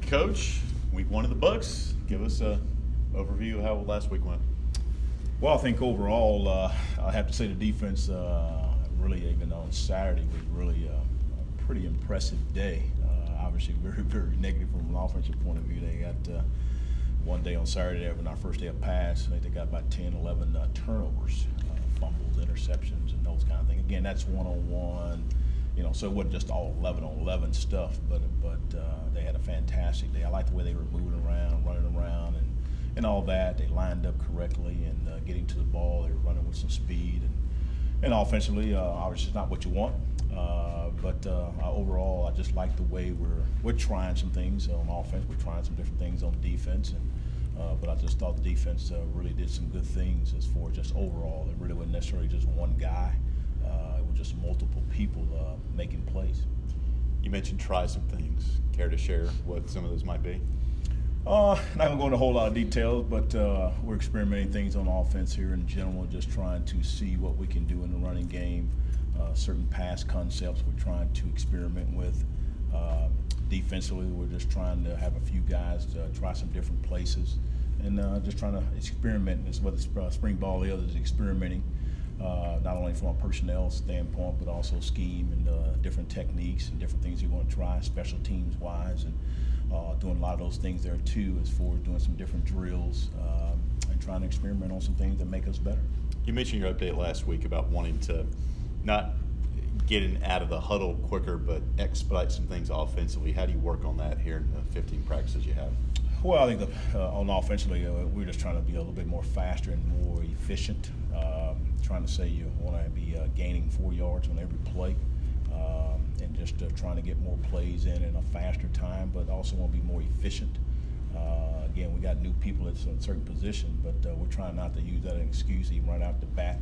Coach, week one of the Bucks. Give us a overview of how last week went. Well, I think overall, I have to say the defense really, even on Saturday, was really a pretty impressive day. Obviously, very, very negative from an offensive point of view. They got one day on Saturday, on our first day of pass, I think they got about 10, 11 turnovers, fumbles, interceptions, and those kind of things. Again, that's one-on-one. So it wasn't just all 11-on-11 stuff, but they had a fantastic day. I like the way they were moving around, running around, and all that. They lined up correctly and getting to the ball. They were running with some speed, and offensively, obviously it's not what you want. But overall, I just like the way we're trying some things on offense. We're trying some different things on defense, but I just thought the defense really did some good things as far as just overall. It really wasn't necessarily just one guy. It was just multiple people making plays. You mentioned try some things. Care to share what some of those might be? Not going to go into a whole lot of details, but we're experimenting things on offense here in general, just trying to see what we can do in the running game. Certain pass concepts we're trying to experiment with. Defensively, we're just trying to have a few guys try some different places and just trying to experiment. It's what the spring ball is experimenting, not only from a personnel standpoint, but also scheme and different techniques and different things you want to try, special teams wise, and doing a lot of those things there too, as far as doing some different drills and trying to experiment on some things that make us better. You mentioned your update last week about wanting to not getting out of the huddle quicker, but expedite some things offensively. How do you work on that here in the 15 practices you have? Well, I think on offensively, we're just trying to be a little bit more faster and more efficient. Trying to say you want to be gaining 4 yards on every play, and just trying to get more plays in a faster time, but also want to be more efficient. Again, we got new people at a certain position, but we're trying not to use that as an excuse even right out the bat.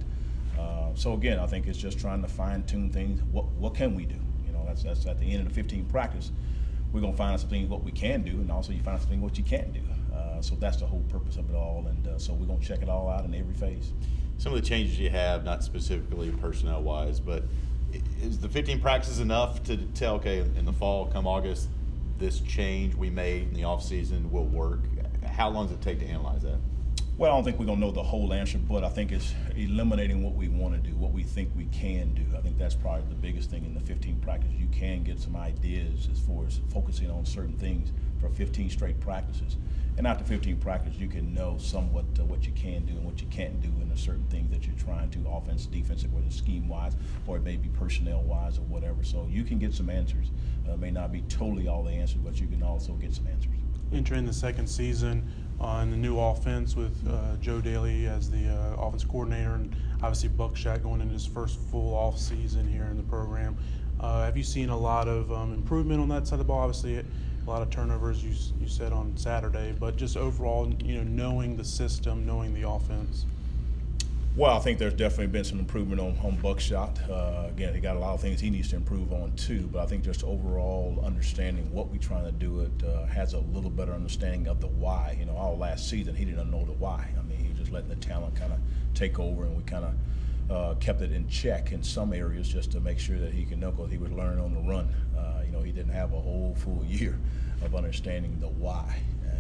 So again, I think it's just trying to fine-tune things. What can we do? That's at the end of the 15 practice. We're going to find out some things what we can do, and also you find out some things what you can't do. So that's the whole purpose of it all, and so we're going to check it all out in every phase. Some of the changes you have, not specifically personnel-wise, but is the 15 practices enough to tell, okay, in the fall, come August, this change we made in the offseason will work? How long does it take to analyze that? Well, I don't think we're going to know the whole answer, but I think it's eliminating what we want to do, what we think we can do. I think that's probably the biggest thing in the 15 practice. You can get some ideas as far as focusing on certain things for 15 straight practices. And after 15 practices, you can know somewhat what you can do and what you can't do in the certain things that you're trying to, offense, defensive, whether it's scheme-wise or it may be personnel-wise or whatever. So you can get some answers. It may not be totally all the answers, but you can also get some answers. Entering the second season on the new offense with Joe Daly as the offense coordinator, and obviously Buckshot going into his first full off season here in the program. Have you seen a lot of improvement on that side of the ball? Obviously, a lot of turnovers you said on Saturday, but just overall, knowing the system, knowing the offense. Well, I think there's definitely been some improvement on Buckshot. Again, he got a lot of things he needs to improve on too, but I think just overall understanding what we're trying to do, it has a little better understanding of the why. All last season he didn't know the why. I mean, he was just letting the talent kind of take over, and we kind of kept it in check in some areas just to make sure that he could know, because he would learn on the run. He didn't have a whole full year of understanding the why.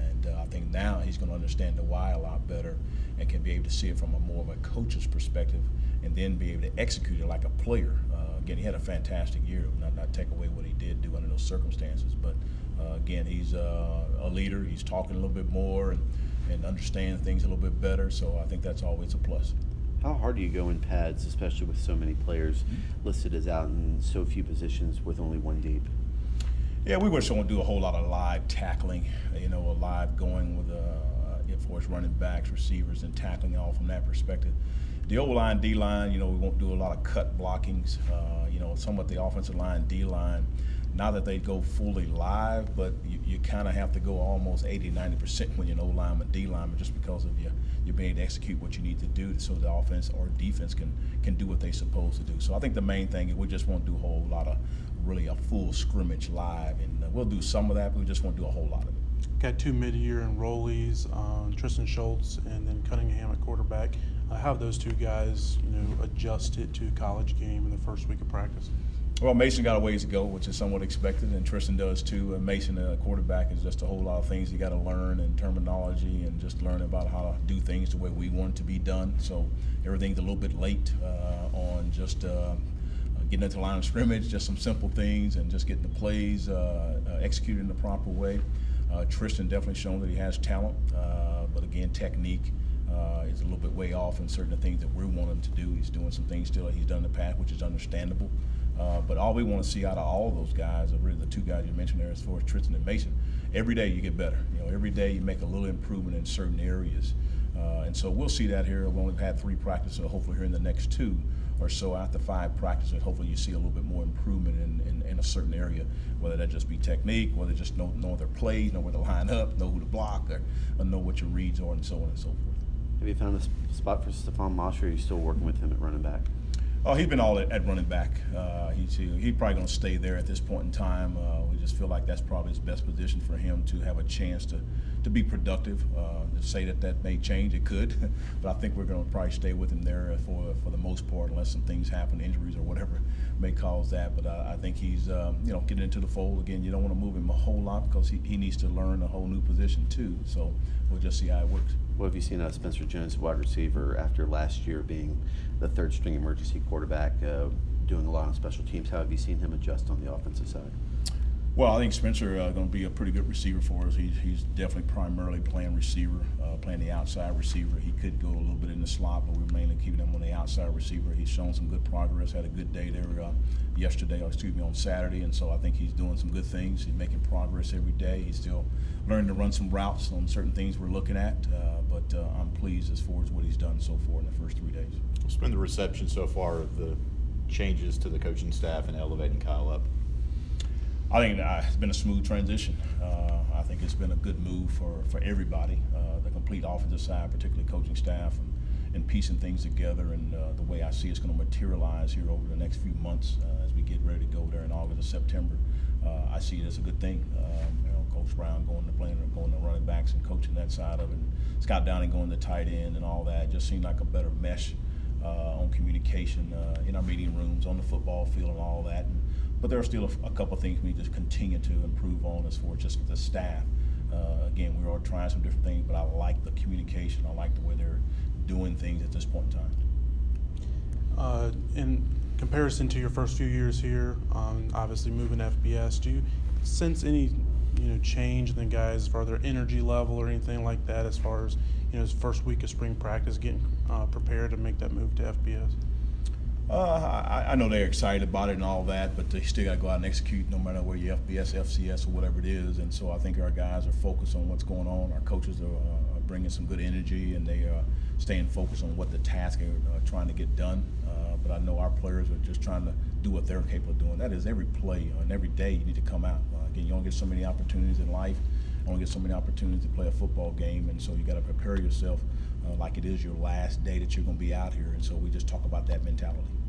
I think now he's going to understand the why a lot better and can be able to see it from a more of a coach's perspective, and then be able to execute it like a player. Again, he had a fantastic year. Not take away what he did do under those circumstances, but again, he's a leader. He's talking a little bit more and understands things a little bit better. So I think that's always a plus. How hard do you go in pads, especially with so many players listed as out in so few positions with only one deep? Yeah, we just don't do a whole lot of live tackling, a live going with for us running backs, receivers, and tackling all from that perspective. The O-line, D-line, we won't do a lot of cut blockings. Somewhat the offensive line, D-line, not that they go fully live, but you kind of have to go almost 80-90% when you're an O-lineman, D-lineman, just because of you're being able to execute what you need to do so the offense or defense can do what they're supposed to do. So I think the main thing is we just won't do a whole lot of really a full scrimmage live, and we'll do some of that, but we just won't do a whole lot of it. Got 2 mid-year enrollees, Tristan Schultz and then Cunningham at quarterback. How have those two guys, adjusted to college game in the first week of practice? Well, Mason got a ways to go, which is somewhat expected, and Tristan does too. And Mason, quarterback, is just a whole lot of things you got to learn, and terminology, and just learn about how to do things the way we want it to be done. So everything's a little bit late on just getting into the line of scrimmage, just some simple things, and just getting the plays executed in the proper way. Tristan definitely shown that he has talent, but again, technique is a little bit way off in certain things that we want him to do. He's doing some things still that he's done in the past, which is understandable. But all we want to see out of all of those guys, or really the two guys you mentioned there, as far as Tristan and Mason, every day you get better. Every day you make a little improvement in certain areas. And so we'll see that here. We've only had 3 practices, so hopefully here in the next 2 or so after 5 practices, hopefully you see a little bit more improvement in a certain area, whether that just be technique, whether just know their plays, know where to line up, know who to block, or know what your reads are, and so on and so forth. Have you found a spot for Stephon Mosh, or are you still working with him at running back? Oh, he's been all at running back. He's probably going to stay there at this point in time. We just feel like that's probably his best position for him to have a chance to be productive. To say that may change, it could, but I think we're going to probably stay with him there for the most part, unless some things happen, injuries or whatever may cause that. But I think he's getting into the fold again. You don't want to move him a whole lot because he needs to learn a whole new position too. So we'll just see how it works. What have you seen out of Spencer Jones, wide receiver, after last year being the 3rd string emergency quarterback, doing a lot on special teams? How have you seen him adjust on the offensive side? Well, I think Spencer going to be a pretty good receiver for us. He's definitely primarily playing receiver, playing the outside receiver. He could go a little bit in the slot, but we're mainly keeping him on the outside receiver. He's shown some good progress, had a good day there on Saturday, and so I think he's doing some good things. He's making progress every day. He's still learning to run some routes on certain things we're looking at, but I'm pleased as far as what he's done so far in the first 3 days. What's been the reception so far of the changes to the coaching staff and elevating Kyle up? I think it's been a smooth transition. I think it's been a good move for everybody, the complete offensive side, particularly coaching staff, and piecing things together. And the way I see it's going to materialize here over the next few months as we get ready to go there in August or September, I see it as a good thing. Coach Brown going to running backs and coaching that side of it. And Scott Downing going to tight end and all that. It just seemed like a better mesh on communication in our meeting rooms, on the football field, and all that. But there are still a couple of things we need to continue to improve on as far as just the staff. Again, we are trying some different things, but I like the communication. I like the way they're doing things at this point in time. In comparison to your first few years here, obviously moving to FBS, do you sense any change in the guys as far as their energy level or anything like that, as far as his first week of spring practice, getting prepared to make that move to FBS? I know they're excited about it and all that, but they still got to go out and execute no matter where you're FBS, FCS, or whatever it is. And so I think our guys are focused on what's going on. Our coaches are bringing some good energy, and they are staying focused on what the task are trying to get done. But I know our players are just trying to do what they're capable of doing. That is, every play and every day you need to come out. Again, you don't get so many opportunities in life. You don't get so many opportunities to play a football game, and so you got to prepare yourself like it is your last day that you're going to be out here. And so we just talk about that mentality.